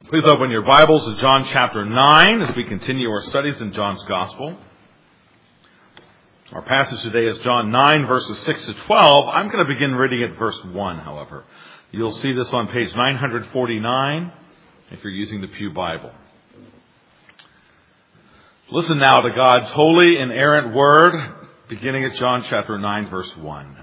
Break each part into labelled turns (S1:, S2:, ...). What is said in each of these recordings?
S1: Please open your Bibles to John chapter 9 as we continue our studies in John's Gospel. Our passage today is John 9, verses 6 to 12. I'm going to begin reading at verse 1, however. You'll see this on page 949 if you're using the Pew Bible. Listen now to God's holy, inerrant word, beginning at John chapter 9, verse 1.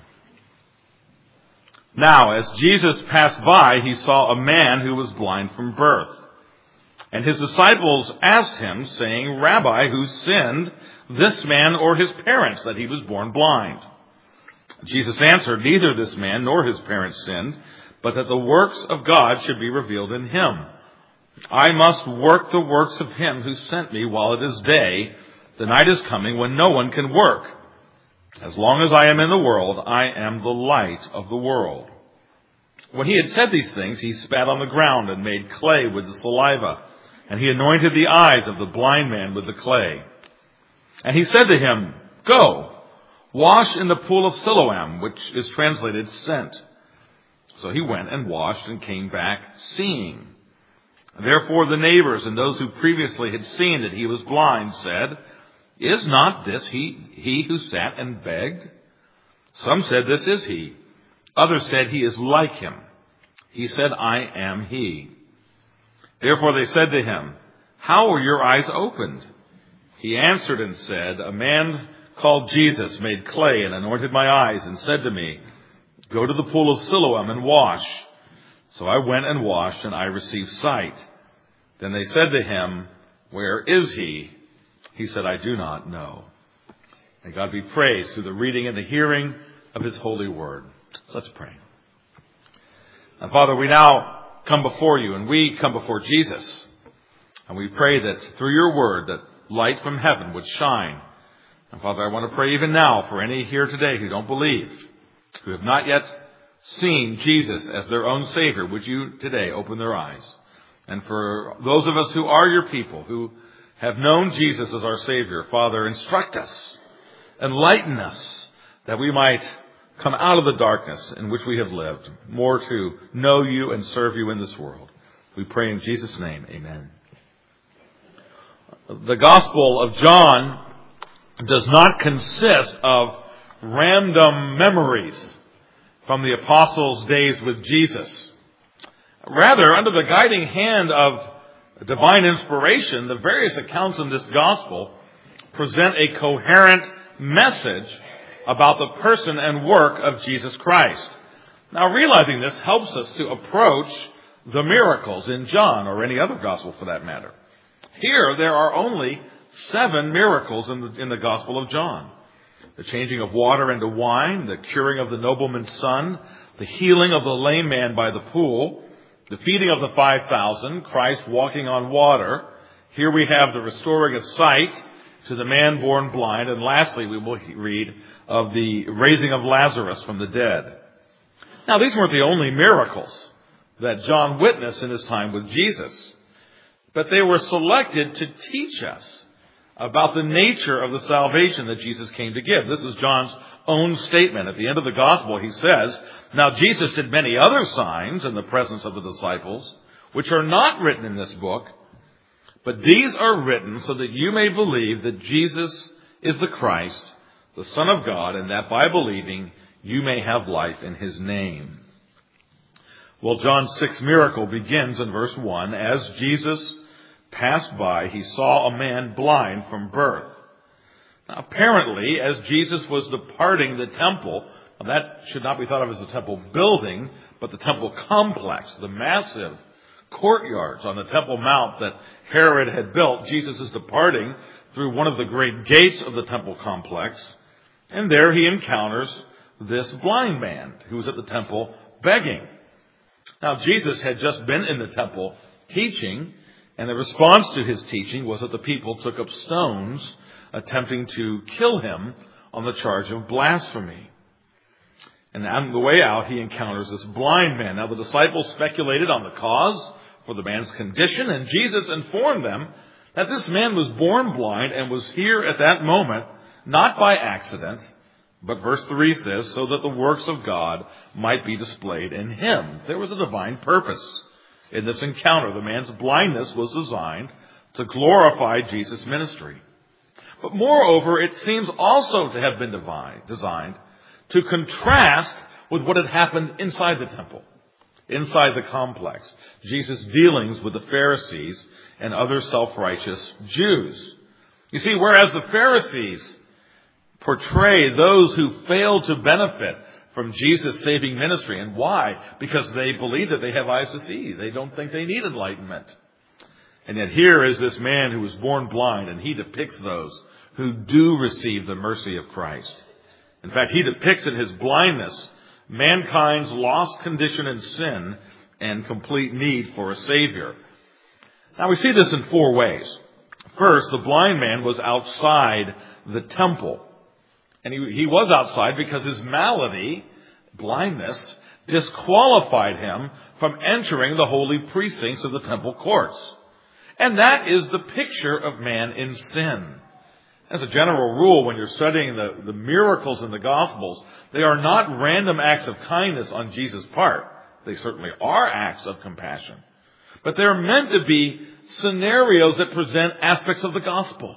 S1: Now, as Jesus passed by, he saw a man who was blind from birth. And his disciples asked him, saying, Rabbi, who sinned, this man or his parents, that he was born blind? Jesus answered, Neither this man nor his parents sinned, but that the works of God should be revealed in him. I must work the works of him who sent me while it is day. The night is coming when no one can work. As long as I am in the world, I am the light of the world. When he had said these things, he spat on the ground and made clay with the saliva, and he anointed the eyes of the blind man with the clay. And he said to him, Go, wash in the pool of Siloam, which is translated sent. So he went and washed and came back seeing. Therefore the neighbors and those who previously had seen that he was blind said, Is not this he who sat and begged? Some said, This is he. Others said, He is like him. He said, I am he. Therefore they said to him, How were your eyes opened? He answered and said, A man called Jesus made clay and anointed my eyes and said to me, Go to the pool of Siloam and wash. So I went and washed, and I received sight. Then they said to him, Where is he? He said, I do not know. May God be praised through the reading and the hearing of his holy word. Let's pray. And Father, we now come before you, and we come before Jesus. And we pray that through your word, that light from heaven would shine. And Father, I want to pray even now for any here today who don't believe, who have not yet seen Jesus as their own Savior. Would you today open their eyes? And for those of us who are your people, who have known Jesus as our Savior, Father, instruct us, enlighten us, that we might come out of the darkness in which we have lived, more to know you and serve you in this world. We pray in Jesus' name, amen. The Gospel of John does not consist of random memories from the apostles' days with Jesus. Rather, under the guiding hand of divine inspiration, the various accounts in this Gospel present a coherent message about the person and work of Jesus Christ. Now, realizing this helps us to approach the miracles in John, or any other Gospel for that matter. Here, there are only 7 miracles in the Gospel of John. The changing of water into wine, the curing of the nobleman's son, the healing of the lame man by the pool, the feeding of the 5,000, Christ walking on water. Here we have the restoring of sight to the man born blind. And lastly, we will read of the raising of Lazarus from the dead. Now, these weren't the only miracles that John witnessed in his time with Jesus, but they were selected to teach us about the nature of the salvation that Jesus came to give. This is John's own statement. At the end of the gospel, he says, Now Jesus did many other signs in the presence of the disciples, which are not written in this book, but these are written so that you may believe that Jesus is the Christ, the Son of God, and that by believing you may have life in his name. Well, John's 6th miracle begins in verse 1. As Jesus passed by, he saw a man blind from birth. Now, apparently, as Jesus was departing the temple, that should not be thought of as the temple building, but the temple complex, the massive courtyards on the Temple Mount that Herod had built. Jesus is departing through one of the great gates of the temple complex, and there he encounters this blind man who was at the temple begging. Now, Jesus had just been in the temple teaching, and the response to his teaching was that the people took up stones attempting to kill him on the charge of blasphemy. And on the way out, he encounters this blind man. Now, the disciples speculated on the cause for the man's condition, and Jesus informed them that this man was born blind and was here at that moment, not by accident, but verse 3 says, so that the works of God might be displayed in him. There was a divine purpose In this encounter, the man's blindness was designed to glorify Jesus' ministry. But moreover, it seems also to have been designed to contrast with what had happened inside the temple, inside the complex, Jesus' dealings with the Pharisees and other self-righteous Jews. You see, whereas the Pharisees portray those who fail to benefit from Jesus' saving ministry. And why? Because they believe that they have eyes to see. They don't think they need enlightenment. And yet here is this man who was born blind, and he depicts those who do receive the mercy of Christ. In fact, he depicts in his blindness mankind's lost condition in sin and complete need for a Savior. Now we see this in four ways. First, the blind man was outside the temple. And he was outside because his malady, blindness, disqualified him from entering the holy precincts of the temple courts. And that is the picture of man in sin. As a general rule, when you're studying the miracles in the Gospels, they are not random acts of kindness on Jesus' part. They certainly are acts of compassion. But they're meant to be scenarios that present aspects of the gospel.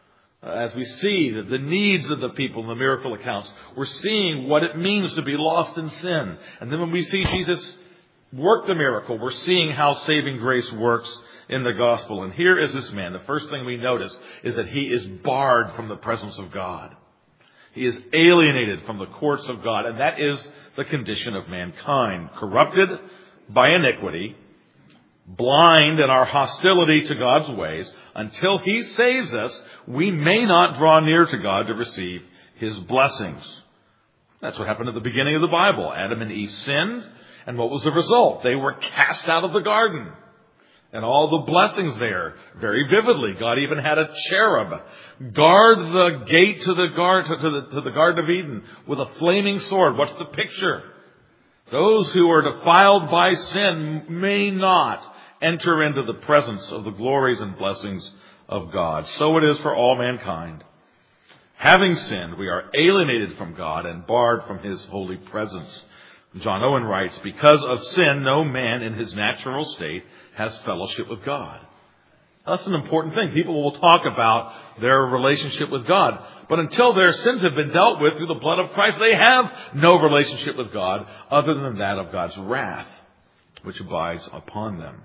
S1: As we see the needs of the people in the miracle accounts, we're seeing what it means to be lost in sin. And then when we see Jesus work the miracle, we're seeing how saving grace works in the gospel. And here is this man. The first thing we notice is that he is barred from the presence of God. He is alienated from the courts of God. And that is the condition of mankind, corrupted by iniquity, blind in our hostility to God's ways. Until he saves us, we may not draw near to God to receive his blessings. That's what happened at the beginning of the Bible. Adam and Eve sinned, and what was the result? They were cast out of the garden. And all the blessings there, very vividly. God even had a cherub guard the gate to the Garden of Eden with a flaming sword. What's the picture? Those who are defiled by sin may not enter into the presence of the glories and blessings of God. So it is for all mankind. Having sinned, we are alienated from God and barred from his holy presence. John Owen writes, because of sin, no man in his natural state has fellowship with God. That's an important thing. People will talk about their relationship with God. But until their sins have been dealt with through the blood of Christ, they have no relationship with God other than that of God's wrath, which abides upon them.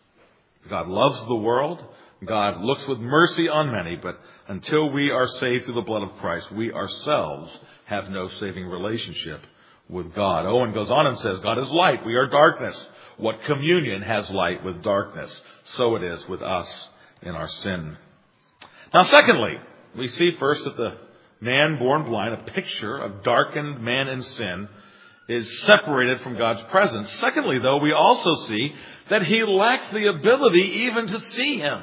S1: God loves the world. God looks with mercy on many. But until we are saved through the blood of Christ, we ourselves have no saving relationship with God. Owen goes on and says, God is light. We are darkness. What communion has light with darkness? So it is with us in our sin. Now, secondly, we see first that the man born blind, a picture of darkened man in sin, is separated from God's presence. Secondly, though, we also see that he lacks the ability even to see him.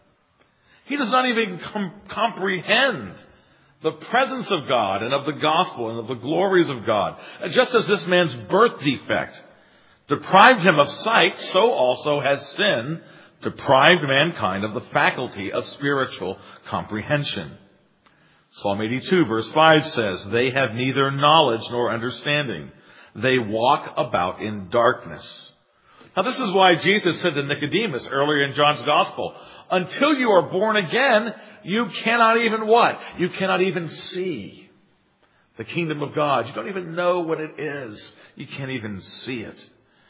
S1: He does not even comprehend the presence of God and of the gospel and of the glories of God. Just as this man's birth defect deprived him of sight, so also has sin deprived mankind of the faculty of spiritual comprehension. Psalm 82 verse 5 says, they have neither knowledge nor understanding. They walk about in darkness. Now this is why Jesus said to Nicodemus earlier in John's Gospel, until you are born again, you cannot even what? You cannot even see the kingdom of God. You don't even know what it is. You can't even see it.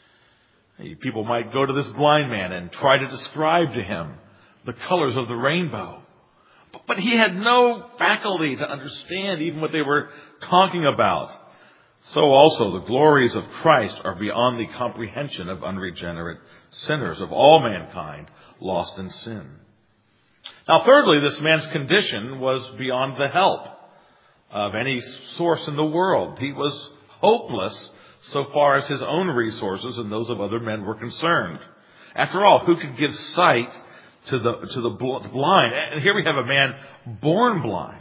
S1: People might go to this blind man and try to describe to him the colors of the rainbow. But he had no faculty to understand even what they were talking about. So also the glories of Christ are beyond the comprehension of unregenerate sinners, of all mankind lost in sin. Now thirdly, this man's condition was beyond the help of any source in the world. He was hopeless so far as his own resources and those of other men were concerned. After all, who could give sight to the blind? And here we have a man born blind.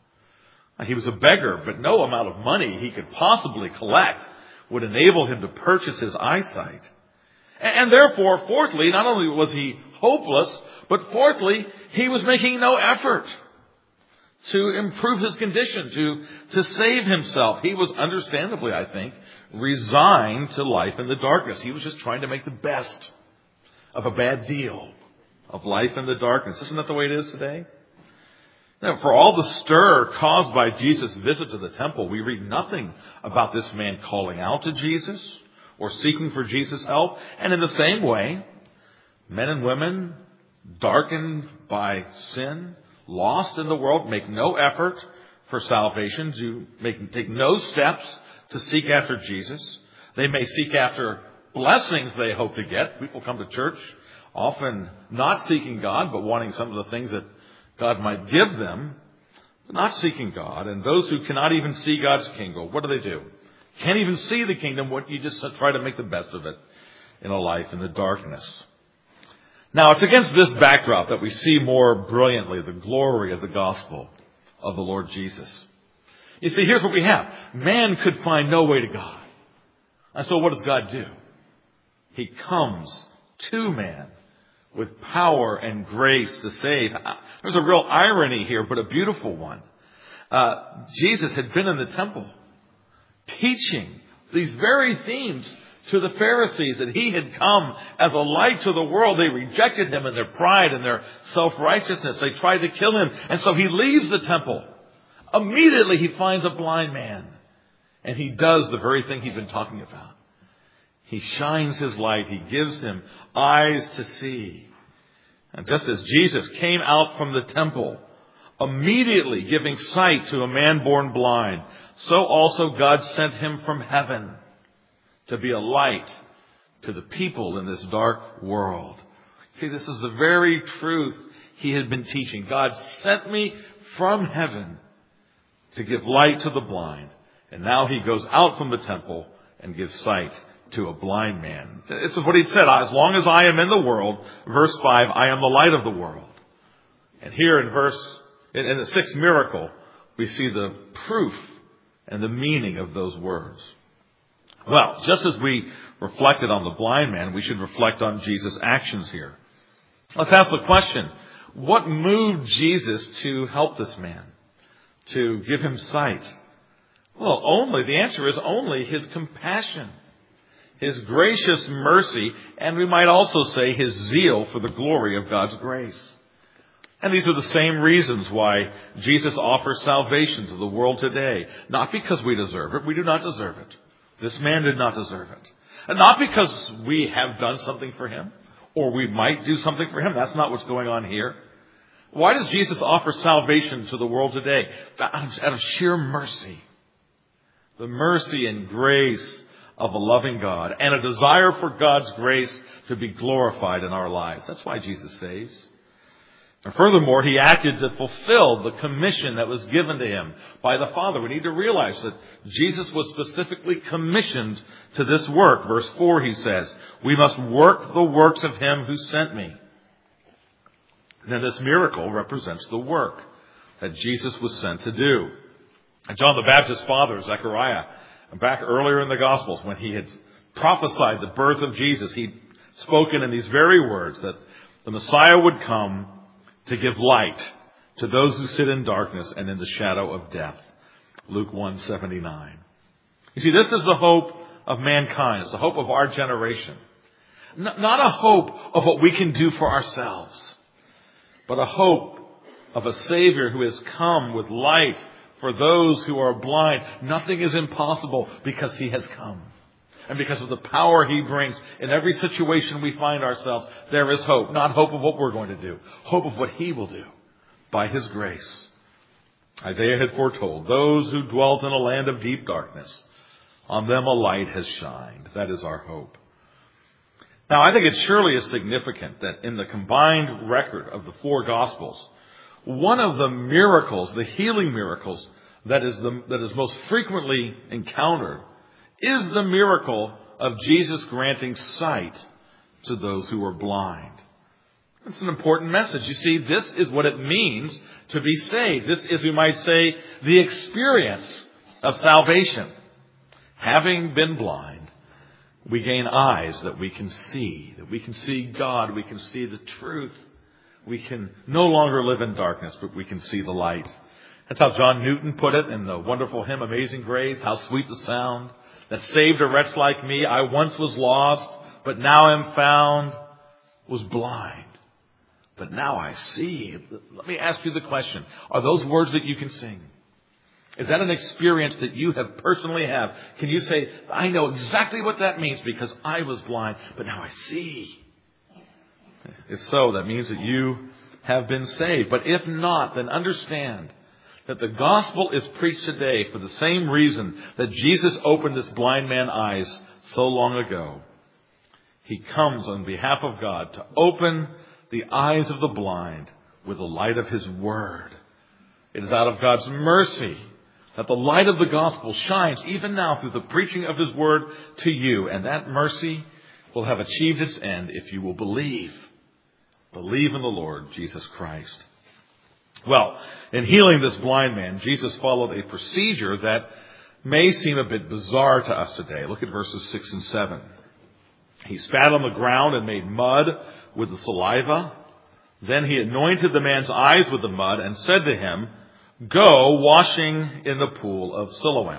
S1: He was a beggar, but no amount of money he could possibly collect would enable him to purchase his eyesight. And therefore, fourthly, not only was he hopeless, but fourthly, he was making no effort to improve his condition, to save himself. He was understandably, I think, resigned to life in the darkness. He was just trying to make the best of a bad deal, of life in the darkness. Isn't that the way it is today? Now, for all the stir caused by Jesus' visit to the temple, we read nothing about this man calling out to Jesus or seeking for Jesus' help. And in the same way, men and women darkened by sin, lost in the world, make no effort for salvation, take no steps to seek after Jesus. They may seek after blessings they hope to get. People come to church often not seeking God, but wanting some of the things that God might give them, not seeking God. And those who cannot even see God's kingdom, what do? Can't even see the kingdom. You just try to make the best of it in a life in the darkness. Now, it's against this backdrop that we see more brilliantly the glory of the gospel of the Lord Jesus. You see, here's what we have. Man could find no way to God. And so what does God do? He comes to man with power and grace to save. There's a real irony here, but a beautiful one. Jesus had been in the temple teaching these very themes to the Pharisees, that he had come as a light to the world. They rejected him in their pride and their self-righteousness. They tried to kill him. And so he leaves the temple. Immediately he finds a blind man. And he does the very thing he's been talking about. He shines his light. He gives him eyes to see. And just as Jesus came out from the temple, immediately giving sight to a man born blind, so also God sent him from heaven to be a light to the people in this dark world. See, this is the very truth he had been teaching. God sent me from heaven to give light to the blind. And now he goes out from the temple and gives sight to a blind man. This is what he said. As long as I am in the world, verse 5, I am the light of the world. And here in the sixth miracle, we see the proof and the meaning of those words. Well, just as we reflected on the blind man, we should reflect on Jesus' actions here. Let's ask the question, what moved Jesus to help this man, to give him sight? Well, the answer is only his compassion, his gracious mercy, and we might also say his zeal for the glory of God's grace. And these are the same reasons why Jesus offers salvation to the world today. Not because we deserve it. We do not deserve it. This man did not deserve it. And not because we have done something for him, or we might do something for him. That's not what's going on here. Why does Jesus offer salvation to the world today? Out of sheer mercy. The mercy and grace of a loving God, and a desire for God's grace to be glorified in our lives. That's why Jesus saves. And furthermore, he acted to fulfill the commission that was given to him by the Father. We need to realize that Jesus was specifically commissioned to this work. Verse 4, he says, we must work the works of him who sent me. Now, this miracle represents the work that Jesus was sent to do. And John the Baptist's father, Zechariah, back earlier in the Gospels, when he had prophesied the birth of Jesus, he'd spoken in these very words that the Messiah would come to give light to those who sit in darkness and in the shadow of death. Luke 1:79. You see, this is the hope of mankind. It's the hope of our generation. Not a hope of what we can do for ourselves, but a hope of a Savior who has come with light for those who are blind. Nothing is impossible because he has come. And because of the power he brings in every situation we find ourselves, there is hope. Not hope of what we're going to do. Hope of what he will do by his grace. Isaiah had foretold, those who dwelt in a land of deep darkness, on them a light has shined. That is our hope. Now, I think it surely is significant that in the combined record of the four Gospels, one of the miracles, the healing miracles that is most frequently encountered is the miracle of Jesus granting sight to those who are blind. It's an important message. You see, this is what it means to be saved. This is, we might say, the experience of salvation. Having been blind, we gain eyes that we can see God, we can see the truth. We can no longer live in darkness, but we can see the light. That's how John Newton put it in the wonderful hymn, Amazing Grace. How sweet the sound that saved a wretch like me. I once was lost, but now am found. was blind, but now I see. Let me ask you the question. Are those words that you can sing? Is that an experience that you have personally have? Can you say, I know exactly what that means because I was blind, but now I see? If so, that means that you have been saved. But if not, then understand that the gospel is preached today for the same reason that Jesus opened this blind man's eyes so long ago. He comes on behalf of God to open the eyes of the blind with the light of His Word. It is out of God's mercy that the light of the gospel shines even now through the preaching of His Word to you. And that mercy will have achieved its end if you will believe. Believe in the Lord Jesus Christ. Well, in healing this blind man, Jesus followed a procedure that may seem a bit bizarre to us today. Look at verses 6 and 7. He spat on the ground and made mud with the saliva. Then he anointed the man's eyes with the mud and said to him, "Go washing in the pool of Siloam."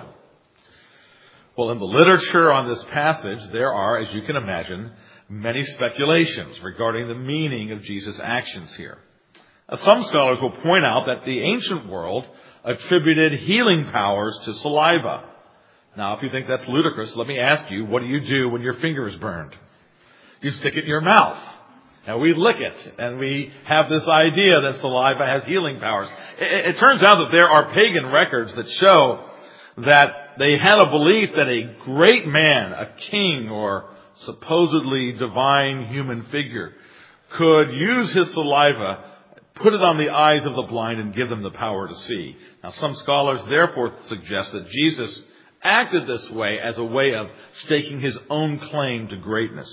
S1: Well, in the literature on this passage, there are, as you can imagine, many speculations regarding the meaning of Jesus' actions here. Some scholars will point out that the ancient world attributed healing powers to saliva. Now, if you think that's ludicrous, let me ask you, what do you do when your finger is burned? You stick it in your mouth, and we lick it, and we have this idea that saliva has healing powers. It turns out that there are pagan records that show that they had a belief that a great man, a king, or supposedly divine human figure, could use his saliva, put it on the eyes of the blind, and give them the power to see. Now, some scholars therefore suggest that Jesus acted this way as a way of staking his own claim to greatness.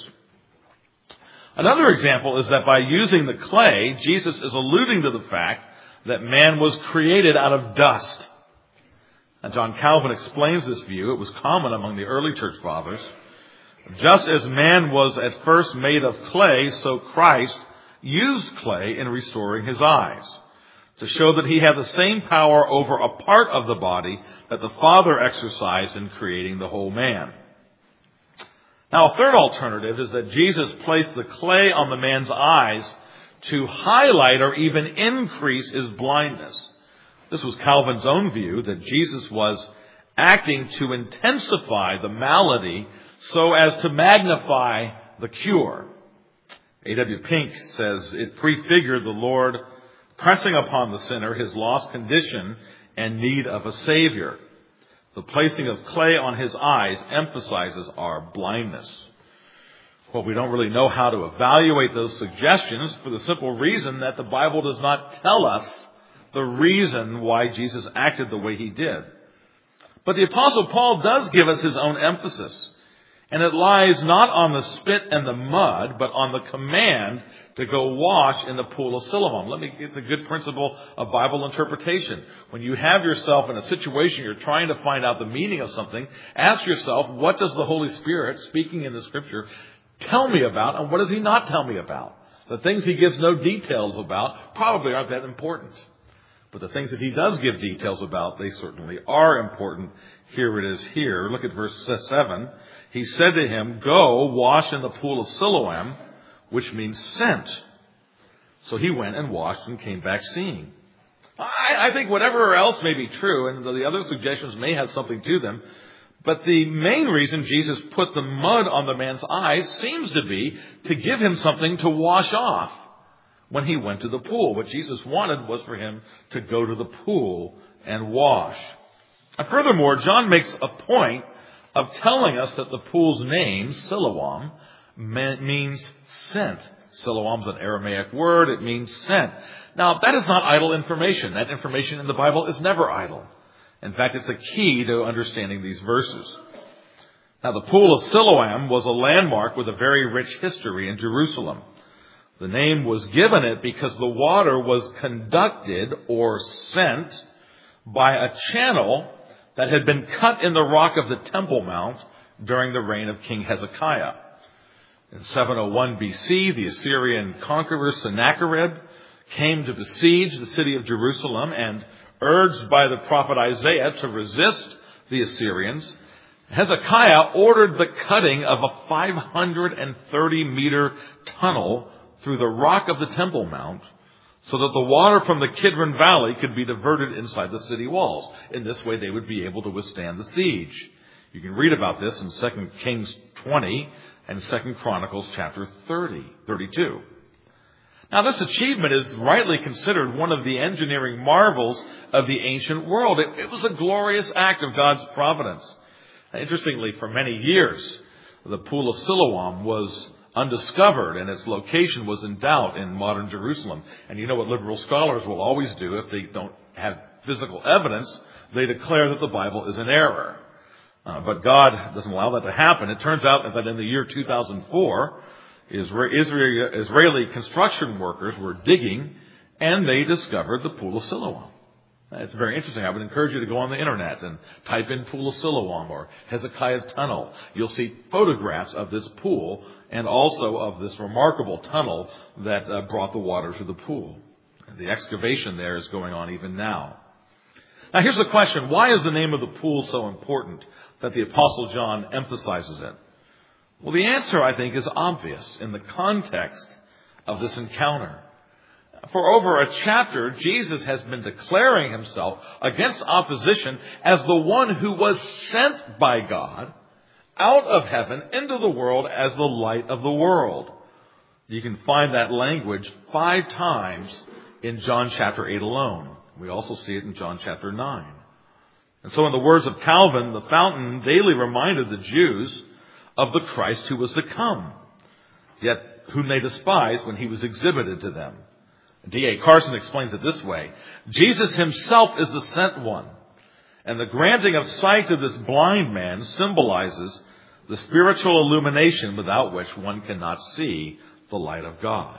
S1: Another example is that by using the clay, Jesus is alluding to the fact that man was created out of dust. And John Calvin explains this view. It was common among the early church fathers. Just as man was at first made of clay, so Christ used clay in restoring his eyes, to show that he had the same power over a part of the body that the Father exercised in creating the whole man. Now, a third alternative is that Jesus placed the clay on the man's eyes to highlight or even increase his blindness. This was Calvin's own view, that Jesus was acting to intensify the malady so as to magnify the cure. A.W. Pink says it prefigured the Lord pressing upon the sinner his lost condition and need of a Savior. The placing of clay on his eyes emphasizes our blindness. Well, we don't really know how to evaluate those suggestions for the simple reason that the Bible does not tell us the reason why Jesus acted the way he did. But the Apostle Paul does give us his own emphasis. And it lies not on the spit and the mud, but on the command to go wash in the pool of Siloam. It's a good principle of Bible interpretation. When you have yourself in a situation, you're trying to find out the meaning of something, ask yourself, what does the Holy Spirit, speaking in the Scripture, tell me about, and what does he not tell me about? The things he gives no details about probably aren't that important. But the things that he does give details about, they certainly are important. Here it is here. Look at verse 7. He said to him, "Go wash in the pool of Siloam," which means sent. So he went and washed and came back seeing. I think whatever else may be true, and the other suggestions may have something to them, but the main reason Jesus put the mud on the man's eyes seems to be to give him something to wash off when he went to the pool. What Jesus wanted was for him to go to the pool and wash. And furthermore, John makes a point of telling us that the pool's name, Siloam, means sent. Siloam's an Aramaic word. It means sent. Now, that is not idle information. That information in the Bible is never idle. In fact, it's a key to understanding these verses. Now, the pool of Siloam was a landmark with a very rich history in Jerusalem. The name was given it because the water was conducted or sent by a channel that had been cut in the rock of the Temple Mount during the reign of King Hezekiah. In 701 BC, the Assyrian conqueror Sennacherib came to besiege the city of Jerusalem, and urged by the prophet Isaiah to resist the Assyrians, Hezekiah ordered the cutting of a 530-meter tunnel through the rock of the Temple Mount, so that the water from the Kidron Valley could be diverted inside the city walls. In this way, they would be able to withstand the siege. You can read about this in 2 Kings 20 and 2 Chronicles chapter 32. Now, this achievement is rightly considered one of the engineering marvels of the ancient world. It was a glorious act of God's providence. Interestingly, for many years, the Pool of Siloam was undiscovered, and its location was in doubt in modern Jerusalem. And you know what liberal scholars will always do if they don't have physical evidence? They declare that the Bible is in error. But God doesn't allow that to happen. It turns out that in the year 2004, Israeli construction workers were digging, and they discovered the Pool of Siloam. It's very interesting. I would encourage you to go on the internet and type in Pool of Siloam or Hezekiah's Tunnel. You'll see photographs of this pool and also of this remarkable tunnel that brought the water to the pool. The excavation there is going on even now. Now here's the question. Why is the name of the pool so important that the Apostle John emphasizes it? Well, the answer, I think, is obvious in the context of this encounter. For over a chapter, Jesus has been declaring himself against opposition as the one who was sent by God out of heaven into the world as the light of the world. You can find that language 5 times in John chapter 8 alone. We also see it in John chapter 9. And so in the words of Calvin, the fountain daily reminded the Jews of the Christ who was to come, yet whom they despised when he was exhibited to them. D.A. Carson explains it this way. Jesus himself is the sent one, and the granting of sight to this blind man symbolizes the spiritual illumination without which one cannot see the light of God.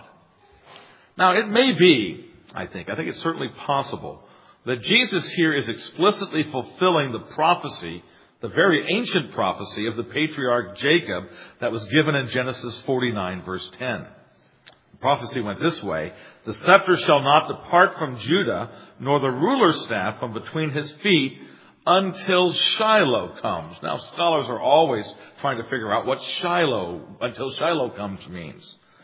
S1: Now, it may be, I think it's certainly possible, that Jesus here is explicitly fulfilling the prophecy, the very ancient prophecy of the patriarch Jacob that was given in Genesis 49, verse 10. The prophecy went this way: the scepter shall not depart from Judah, nor the ruler's staff from between his feet, until Shiloh comes. Now, scholars are always trying to figure out what until Shiloh comes means.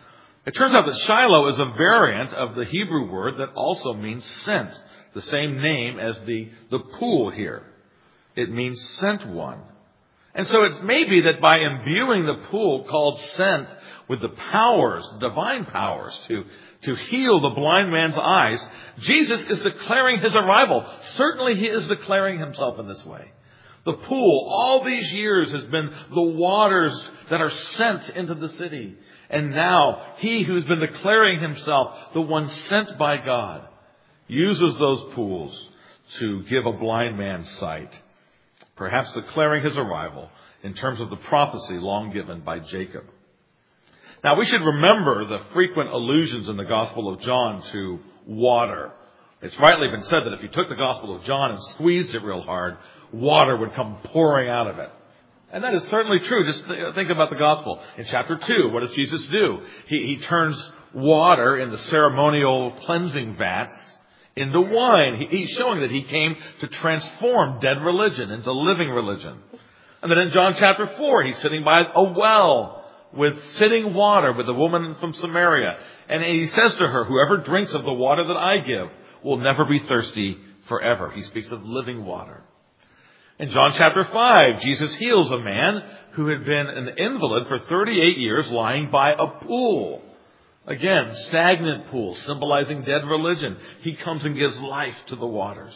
S1: It turns out that Shiloh is a variant of the Hebrew word that also means sent, the same name as the pool here. It means sent one. And so it may be that by imbuing the pool called sent with the powers, divine powers, to heal the blind man's eyes, Jesus is declaring his arrival. Certainly he is declaring himself in this way. The pool, all these years, has been the waters that are sent into the city. And now he who's been declaring himself, the one sent by God, uses those pools to give a blind man sight, perhaps declaring his arrival in terms of the prophecy long given by Jacob. Now, we should remember the frequent allusions in the Gospel of John to water. It's rightly been said that if you took the Gospel of John and squeezed it real hard, water would come pouring out of it. And that is certainly true. Just think about the Gospel. In chapter 2, what does Jesus do? He turns water in the ceremonial cleansing vats into wine. He's showing that he came to transform dead religion into living religion. And then in John chapter 4, he's sitting by a well with sitting water with a woman from Samaria. And he says to her, whoever drinks of the water that I give will never be thirsty forever. He speaks of living water. In John chapter 5, Jesus heals a man who had been an invalid for 38 years lying by a pool. Again, stagnant pool, symbolizing dead religion. He comes and gives life to the waters.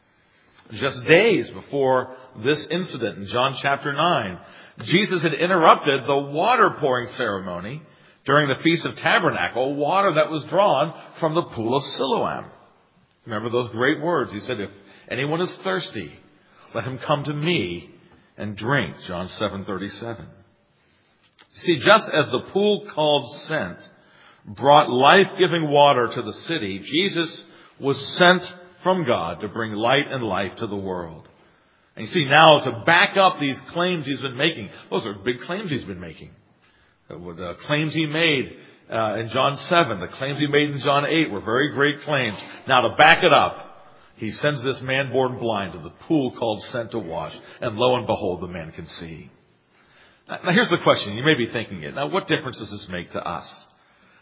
S1: Just days before this incident in John chapter 9, Jesus had interrupted the water pouring ceremony during the Feast of Tabernacle, water that was drawn from the Pool of Siloam. Remember those great words. He said, if anyone is thirsty, let him come to me and drink. John 7:37. See, just as the pool called sent brought life-giving water to the city, Jesus was sent from God to bring light and life to the world. And you see, now to back up these claims he's been making, those are big claims he's been making. The claims he made in John 7, the claims he made in John 8 were very great claims. Now to back it up, he sends this man born blind to the pool called Sent to wash, and lo and behold, the man can see. Now here's the question. You may be thinking it. Now what difference does this make to us?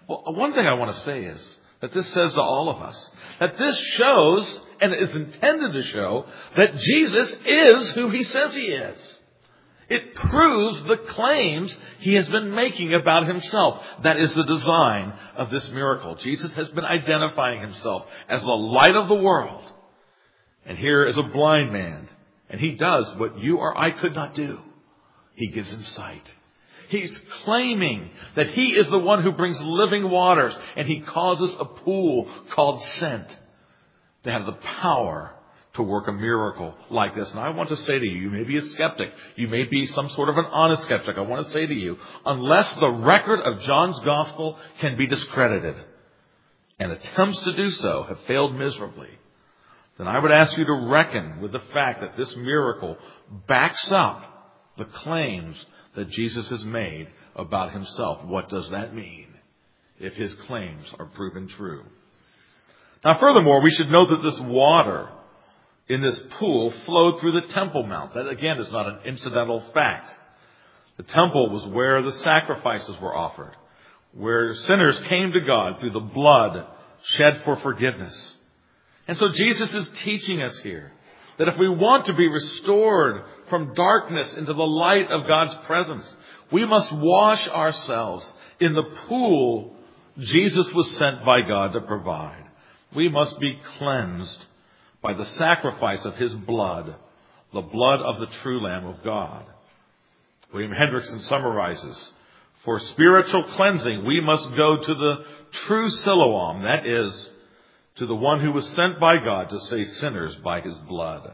S1: Well, one thing I want to say is that this says to all of us that this shows, and is intended to show, that Jesus is who he says he is. It proves the claims he has been making about himself. That is the design of this miracle. Jesus has been identifying himself as the light of the world. And here is a blind man. And he does what you or I could not do. He gives him sight. He's claiming that he is the one who brings living waters. And he causes a pool called scent to have the power to work a miracle like this. And I want to say to you, you may be a skeptic. You may be some sort of an honest skeptic. I want to say to you, unless the record of John's gospel can be discredited, and attempts to do so have failed miserably, then I would ask you to reckon with the fact that this miracle backs up the claims that Jesus has made about himself. What does that mean if his claims are proven true? Now, furthermore, we should note that this water in this pool flowed through the Temple Mount. That, again, is not an incidental fact. The temple was where the sacrifices were offered, where sinners came to God through the blood shed for forgiveness. And so Jesus is teaching us here that if we want to be restored from darkness into the light of God's presence, we must wash ourselves in the pool Jesus was sent by God to provide. We must be cleansed by the sacrifice of his blood, the blood of the true Lamb of God. William Hendrickson summarizes, for spiritual cleansing, we must go to the true Siloam, that is, to the one who was sent by God to save sinners by his blood.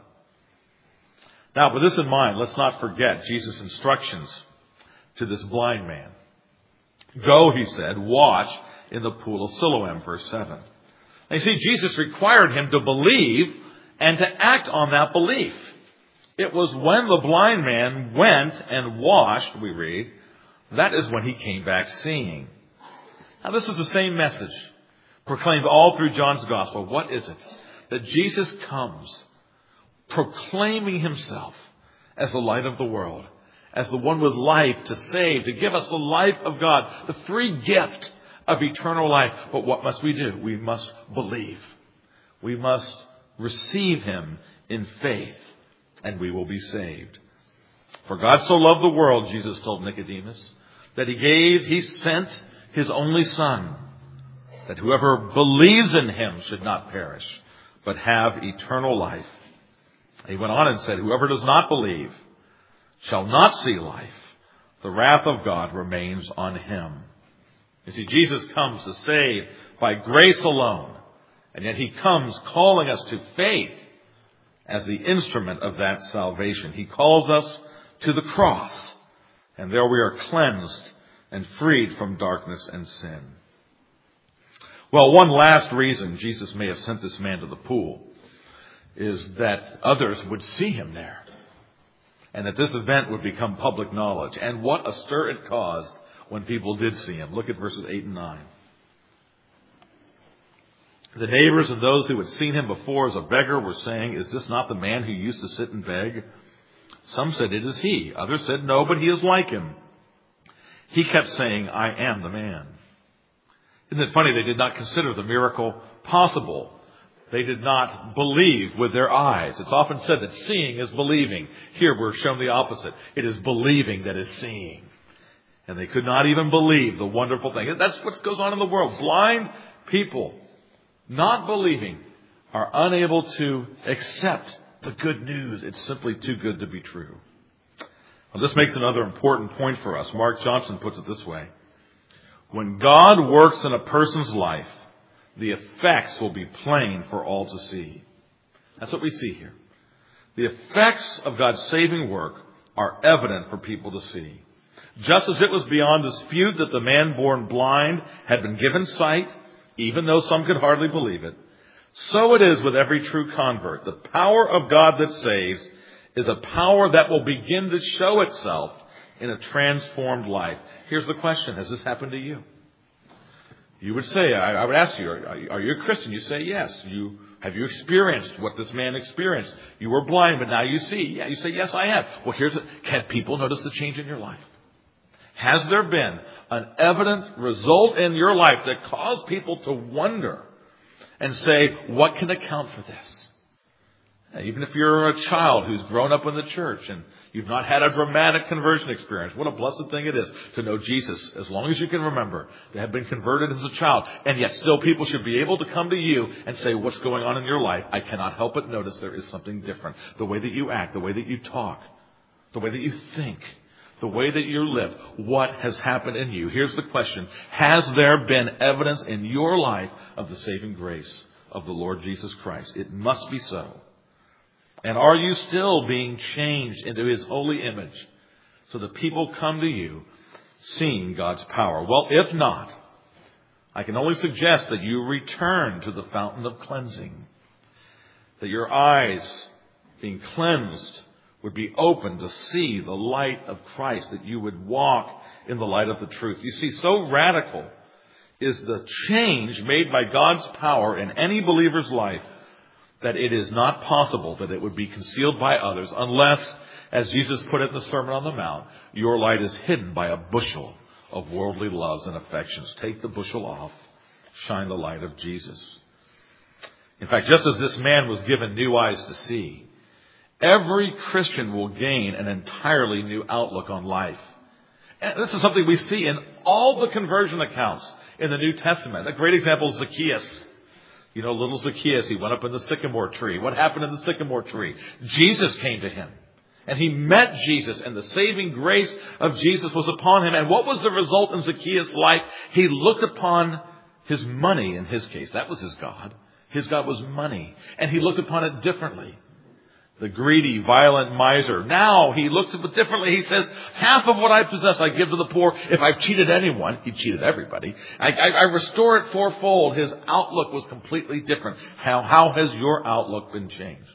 S1: Now, with this in mind, let's not forget Jesus' instructions to this blind man. Go, he said, wash in the pool of Siloam, verse 7. And you see, Jesus required him to believe and to act on that belief. It was when the blind man went and washed, we read, that is when he came back seeing. Now, this is the same message proclaimed all through John's gospel. What is it? That Jesus comes proclaiming himself as the light of the world, as the one with life to save, to give us the life of God, the free gift of eternal life. But what must we do? We must believe. We must receive him in faith, and we will be saved. For God so loved the world, Jesus told Nicodemus, that he sent his only Son, that whoever believes in him should not perish, but have eternal life. He went on and said, whoever does not believe shall not see life. The wrath of God remains on him. You see, Jesus comes to save by grace alone, and yet he comes calling us to faith as the instrument of that salvation. He calls us to the cross, and there we are cleansed and freed from darkness and sin. Well, one last reason Jesus may have sent this man to the pool is that others would see him there, and that this event would become public knowledge. And what a stir it caused when people did see him. Look at verses 8 and 9. The neighbors and those who had seen him before as a beggar were saying, is this not the man who used to sit and beg? Some said, it is he. Others said, no, but he is like him. He kept saying, I am the man. Isn't it funny? They did not consider the miracle possible. They did not believe with their eyes. It's often said that seeing is believing. Here we're shown the opposite. It is believing that is seeing. And they could not even believe the wonderful thing. That's what goes on in the world. Blind people, not believing, are unable to accept the good news. It's simply too good to be true. Well, this makes another important point for us. Mark Johnson puts it this way. When God works in a person's life, the effects will be plain for all to see. That's what we see here. The effects of God's saving work are evident for people to see. Just as it was beyond dispute that the man born blind had been given sight, even though some could hardly believe it, so it is with every true convert. The power of God that saves is a power that will begin to show itself in a transformed life. Here's the question. Has this happened to you? You would say, I would ask you, are you a Christian? You say, yes. Have you experienced what this man experienced? You were blind, but now you see. Yeah, you say, yes, I have. Well, can people notice the change in your life? Has there been an evident result in your life that caused people to wonder and say, what can account for this? Even if you're a child who's grown up in the church and you've not had a dramatic conversion experience, what a blessed thing it is to know Jesus as long as you can remember, to have been converted as a child. And yet still people should be able to come to you and say, what's going on in your life? I cannot help but notice there is something different. The way that you act, the way that you talk, the way that you think, the way that you live. What has happened in you? Here's the question. Has there been evidence in your life of the saving grace of the Lord Jesus Christ? It must be so. And are you still being changed into His holy image so that people come to you seeing God's power? Well, if not, I can only suggest that you return to the fountain of cleansing, that your eyes, being cleansed, would be open to see the light of Christ, that you would walk in the light of the truth. You see, so radical is the change made by God's power in any believer's life that it is not possible that it would be concealed by others unless, as Jesus put it in the Sermon on the Mount, your light is hidden by a bushel of worldly loves and affections. Take the bushel off. Shine the light of Jesus. In fact, just as this man was given new eyes to see, every Christian will gain an entirely new outlook on life. And this is something we see in all the conversion accounts in the New Testament. A great example is Zacchaeus. You know, little Zacchaeus, he went up in the sycamore tree. What happened in the sycamore tree? Jesus came to him. And he met Jesus, and the saving grace of Jesus was upon him. And what was the result in Zacchaeus' life? He looked upon his money, in his case. That was his God. His God was money. And he looked upon it differently. The greedy, violent miser. Now he looks at it differently. He says, half of what I possess I give to the poor. If I've cheated anyone, he cheated everybody, I restore it fourfold. His outlook was completely different. How has your outlook been changed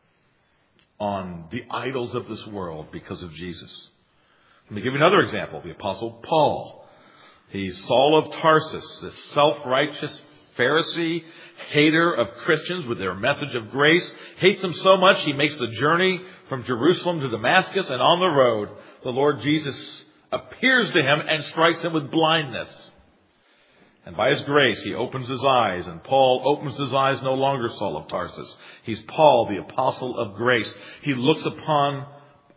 S1: on the idols of this world because of Jesus? Let me give you another example. The Apostle Paul. He's Saul of Tarsus, this self-righteous Pharisee, hater of Christians with their message of grace, hates them so much he makes the journey from Jerusalem to Damascus, and on the road, the Lord Jesus appears to him and strikes him with blindness. And by His grace, he opens his eyes, and Paul opens his eyes, no longer Saul of Tarsus. He's Paul, the apostle of grace. He looks upon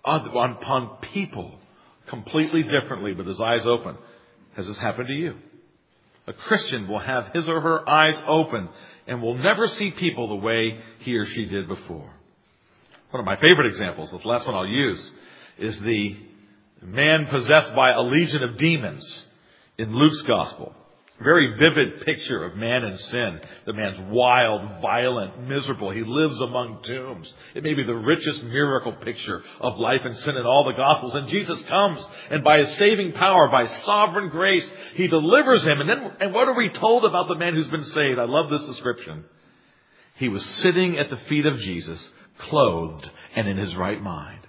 S1: people completely differently with his eyes open. Has this happened to you? A Christian will have his or her eyes open and will never see people the way he or she did before. One of my favorite examples, the last one I'll use, is the man possessed by a legion of demons in Luke's gospel. Very vivid picture of man in sin. The man's wild, violent, miserable. He lives among tombs. It may be the richest miracle picture of life and sin in all the Gospels. And Jesus comes, and by His saving power, by sovereign grace, He delivers him. And what are we told about the man who's been saved? I love this description. He was sitting at the feet of Jesus, clothed and in his right mind.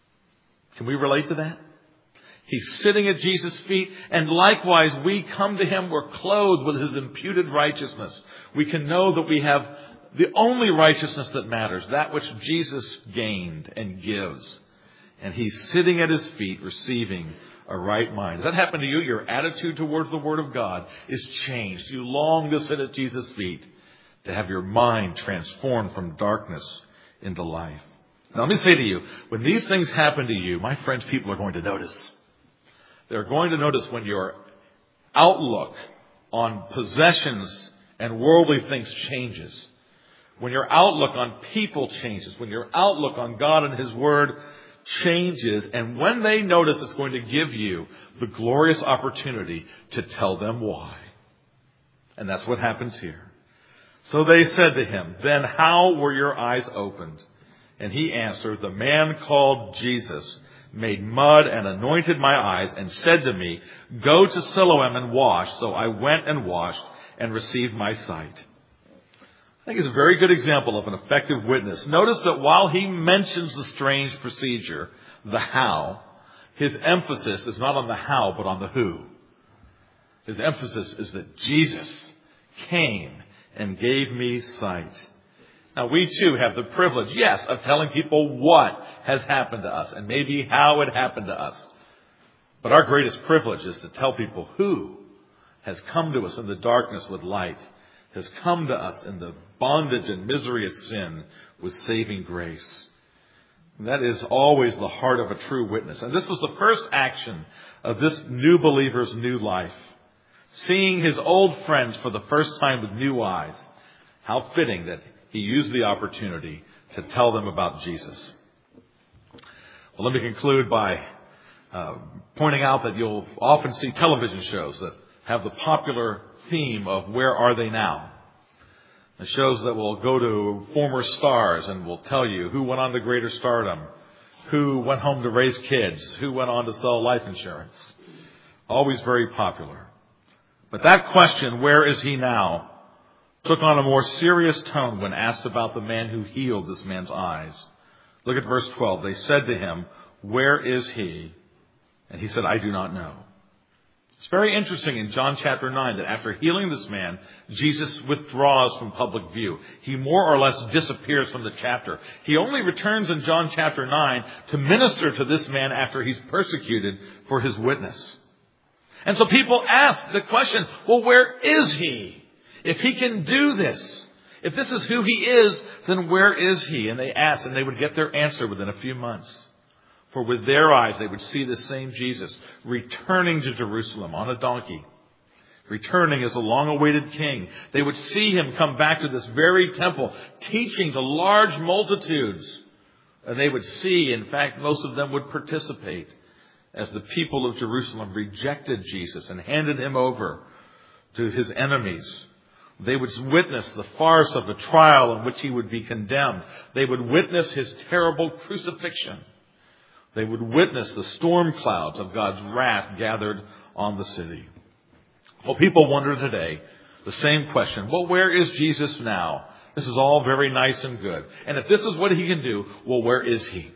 S1: Can we relate to that? He's sitting at Jesus' feet, and likewise we come to Him, we're clothed with His imputed righteousness. We can know that we have the only righteousness that matters, that which Jesus gained and gives. And He's sitting at His feet receiving a right mind. Does that happen to you? Your attitude towards the Word of God is changed. You long to sit at Jesus' feet, to have your mind transformed from darkness into life. Now let me say to you, when these things happen to you, my friends, people are going to notice. They're going to notice when your outlook on possessions and worldly things changes. When your outlook on people changes. When your outlook on God and His Word changes. And when they notice, it's going to give you the glorious opportunity to tell them why. And that's what happens here. So they said to him, "Then how were your eyes opened?" And he answered, "The man called Jesus made mud and anointed my eyes and said to me, 'Go to Siloam and wash.' So I went and washed and received my sight." I think it's a very good example of an effective witness. Notice that while he mentions the strange procedure, the how, his emphasis is not on the how, but on the who. His emphasis is that Jesus came and gave me sight. Now, we too have the privilege, yes, of telling people what has happened to us and maybe how it happened to us. But our greatest privilege is to tell people who has come to us in the darkness with light, has come to us in the bondage and misery of sin with saving grace. And that is always the heart of a true witness. And this was the first action of this new believer's new life. Seeing his old friends for the first time with new eyes. How fitting that he used the opportunity to tell them about Jesus. Well, let me conclude by pointing out that you'll often see television shows that have the popular theme of Where Are They Now? The shows that will go to former stars and will tell you who went on to greater stardom, who went home to raise kids, who went on to sell life insurance. Always very popular. But that question, where is he now, took on a more serious tone when asked about the man who healed this man's eyes. Look at verse 12. They said to him, where is he? And he said, I do not know. It's very interesting in John chapter 9 that after healing this man, Jesus withdraws from public view. He more or less disappears from the chapter. He only returns in John chapter 9 to minister to this man after he's persecuted for his witness. And so people ask the question, well, where is he? If he can do this, if this is who he is, then where is he? And they ask, and they would get their answer within a few months. For with their eyes, they would see the same Jesus returning to Jerusalem on a donkey, returning as a long-awaited king. They would see him come back to this very temple, teaching to large multitudes. And they would see, in fact, most of them would participate as the people of Jerusalem rejected Jesus and handed him over to his enemies. They would witness the farce of the trial in which he would be condemned. They would witness his terrible crucifixion. They would witness the storm clouds of God's wrath gathered on the city. Well, people wonder today the same question. Well, where is Jesus now? This is all very nice and good. And if this is what he can do, well, where is he?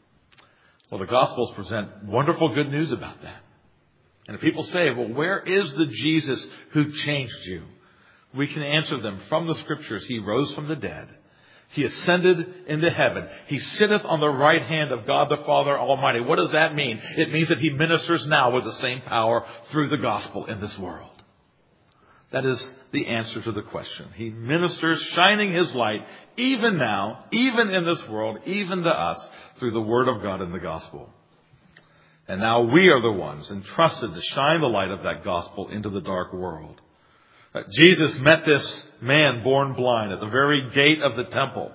S1: Well, the Gospels present wonderful good news about that. And if people say, well, where is the Jesus who changed you? We can answer them from the Scriptures. He rose from the dead. He ascended into heaven. He sitteth on the right hand of God the Father Almighty. What does that mean? It means that he ministers now with the same power through the gospel in this world. That is the answer to the question. He ministers, shining his light, even now, even in this world, even to us, through the word of God in the gospel. And now we are the ones entrusted to shine the light of that gospel into the dark world. Jesus met this man born blind at the very gate of the temple.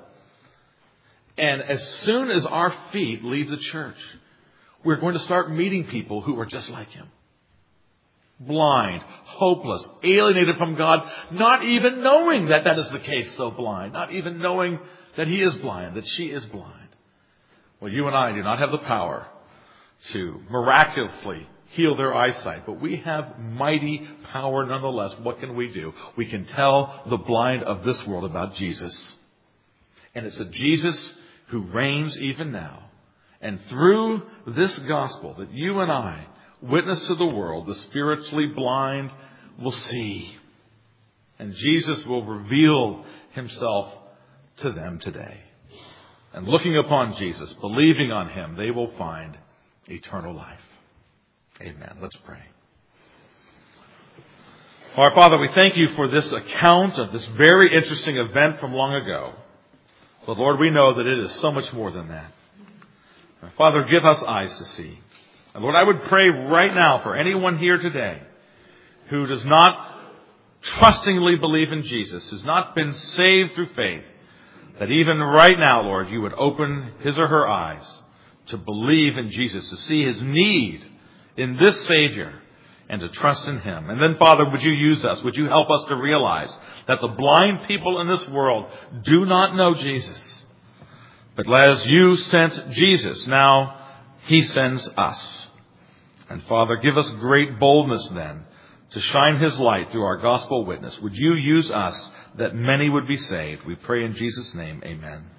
S1: And as soon as our feet leave the church, we're going to start meeting people who are just like him. Blind, hopeless, alienated from God, not even knowing that that is the case, so blind. Not even knowing that he is blind, that she is blind. Well, you and I do not have the power to miraculously heal their eyesight, but we have mighty power nonetheless. What can we do? We can tell the blind of this world about Jesus. And it's a Jesus who reigns even now. And through this gospel that you and I witness to the world, the spiritually blind will see. And Jesus will reveal himself to them today. And looking upon Jesus, believing on him, they will find eternal life. Amen. Let's pray. Our Father, we thank you for this account of this very interesting event from long ago. But Lord, we know that it is so much more than that. Father, give us eyes to see. And Lord, I would pray right now for anyone here today who does not trustingly believe in Jesus, who's not been saved through faith, that even right now, Lord, you would open his or her eyes to believe in Jesus, to see his need in this Savior, and to trust in him. And then, Father, would you use us? Would you help us to realize that the blind people in this world do not know Jesus? But as you sent Jesus, now he sends us. And Father, give us great boldness then to shine his light through our gospel witness. Would you use us that many would be saved? We pray in Jesus' name, amen.